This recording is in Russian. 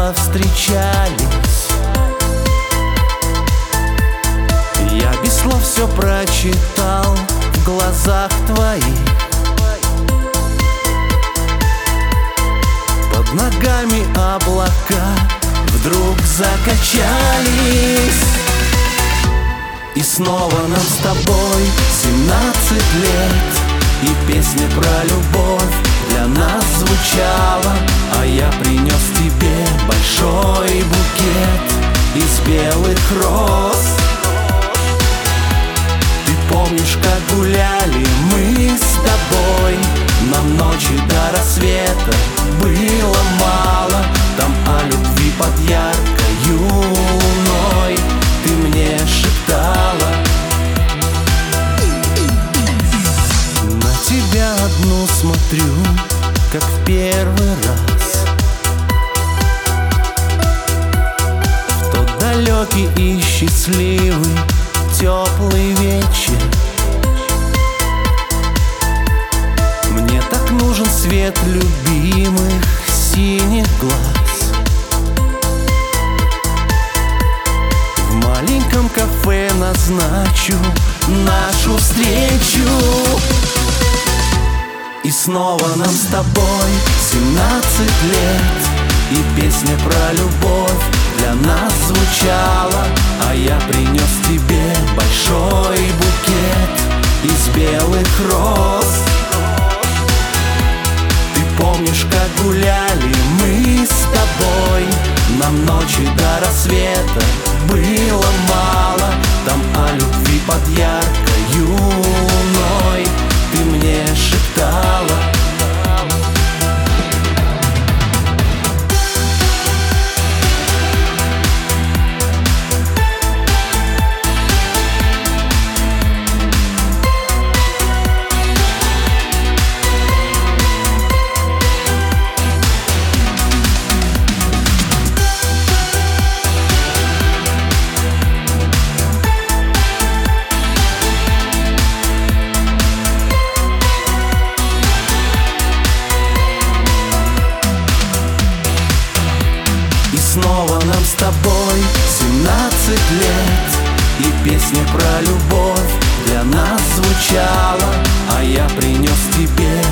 повстречались. Я без слов все прочитал в глазах твоих. Под ногами облака вдруг закачались. И снова нам с тобой 17 лет, и песня про любовь для нас звучала. А я принес тебе большой букет из белых роз. Ты помнишь, как гуляли мы с тобой? Нам ночи до рассвета было мало. Там о любви под яркой луной ты мне шептала. На тебя одну смотрю, как в первый раз. В тот далекий и счастливый теплый вечер. Мне так нужен свет любимых синих глаз. В маленьком кафе назначу нашу встречу. И снова нам с тобой 17 лет, и песня про любовь для нас звучала. А я принес тебе большой букет из белых роз. Ты помнишь, как гуляли мы с тобой? Нам ночи до рассвета было мало. Там о любви под яркой луной ты мне шептала. Снова нам с тобой 17 лет, и песня про любовь для нас звучала. А я принес тебе